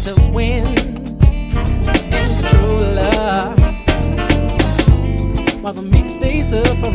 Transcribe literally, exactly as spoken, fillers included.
to win and controller, while the meek stays up for